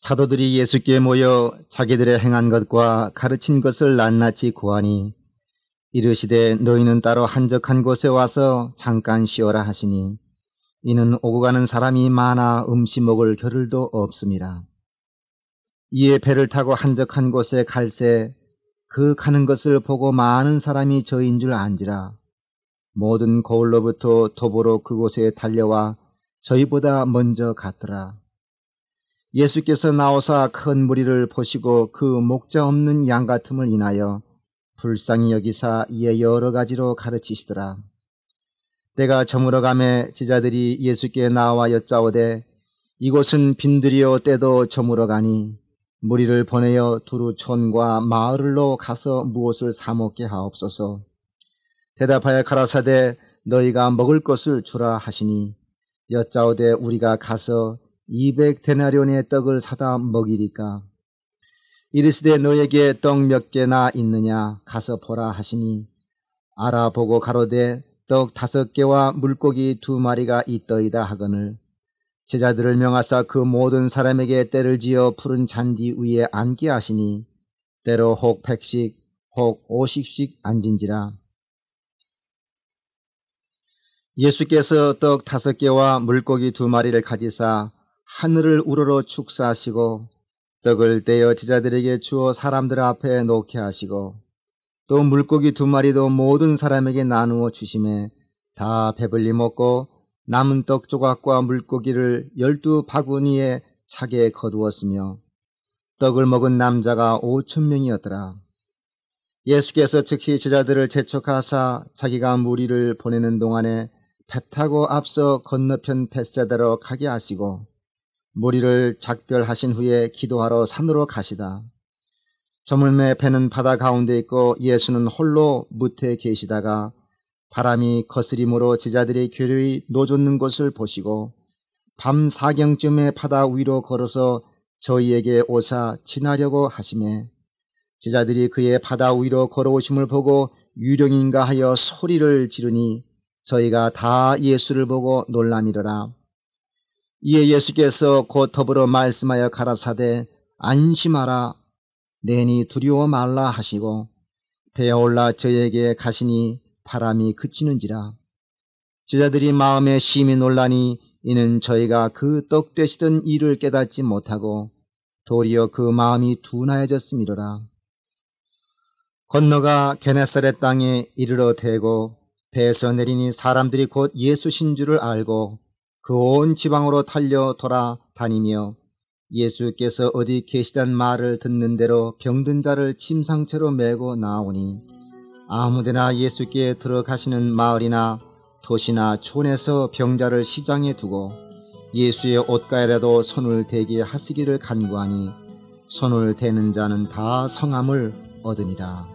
사도들이 예수께 모여 자기들의 행한 것과 가르친 것을 낱낱이 고하니 이르시되 너희는 따로 한적한 곳에 와서 잠깐 쉬어라 하시니 이는 오고 가는 사람이 많아 음식 먹을 겨를도 없음이라. 이에 배를 타고 한적한 곳에 갈새 그 가는 것을 보고 많은 사람이 저인 줄 안지라. 모든 거울로부터 도보로 그곳에 달려와 저희보다 먼저 갔더라. 예수께서 나오사 큰 무리를 보시고 그 목자 없는 양 같음을 인하여 불쌍히 여기사 이에 여러 가지로 가르치시더라. 때가 저물어가매 제자들이 예수께 나와 여짜오되 이곳은 빈들이요 때도 저물어가니 무리를 보내어 두루 촌과 마을로 가서 무엇을 사 먹게 하옵소서. 대답하여 가라사대 너희가 먹을 것을 주라 하시니 여짜오되 우리가 가서 200데나리온의 떡을 사다 먹이리까. 이르시되 너에게 떡 몇 개나 있느냐 가서 보라 하시니 알아보고 가로되 떡 5개와 물고기 2마리가 있더이다 하거늘 제자들을 명하사 그 모든 사람에게 때를 지어 푸른 잔디 위에 앉게 하시니 때로 혹 100씩 혹 50씩 앉은지라. 예수께서 떡 5개와 물고기 2마리를 가지사 하늘을 우러러 축사하시고 떡을 떼어 제자들에게 주어 사람들 앞에 놓게 하시고 또 물고기 2마리도 모든 사람에게 나누어 주심에 다 배불리 먹고 남은 떡 조각과 물고기를 12바구니에 차게 거두었으며 떡을 먹은 남자가 5,000명이었더라. 예수께서 즉시 제자들을 재촉하사 자기가 무리를 보내는 동안에 배 타고 앞서 건너편 벳세다로 가게 하시고 무리를 작별하신 후에 기도하러 산으로 가시다. 저물매 배는 바다 가운데 있고 예수는 홀로 무태에 계시다가 바람이 거스림으로 제자들이 괴로이 노젓는 것을 보시고 밤 4경쯤에 바다 위로 걸어서 저희에게 오사 지나려고 하시매 제자들이 그의 바다 위로 걸어오심을 보고 유령인가 하여 소리를 지르니 저희가 다 예수를 보고 놀라미러라. 이에 예수께서 곧 더불어 말씀하여 가라사대 안심하라 내니 두려워 말라 하시고 배에 올라 저에게 가시니 바람이 그치는지라. 제자들이 마음에 심히 놀라니 이는 저희가 그 떡 되시던 일을 깨닫지 못하고 도리어 그 마음이 둔하여졌음이로라. 건너가 게네사렛 땅에 이르러 대고 배에서 내리니 사람들이 곧 예수신 줄을 알고 그 온 지방으로 달려 돌아다니며 예수께서 어디 계시단 말을 듣는 대로 병든 자를 침상채로 메고 나오니 아무데나 예수께 들어가시는 마을이나 도시나 촌에서 병자를 시장에 두고 예수의 옷가에라도 손을 대게 하시기를 간구하니 손을 대는 자는 다 성함을 얻으니라.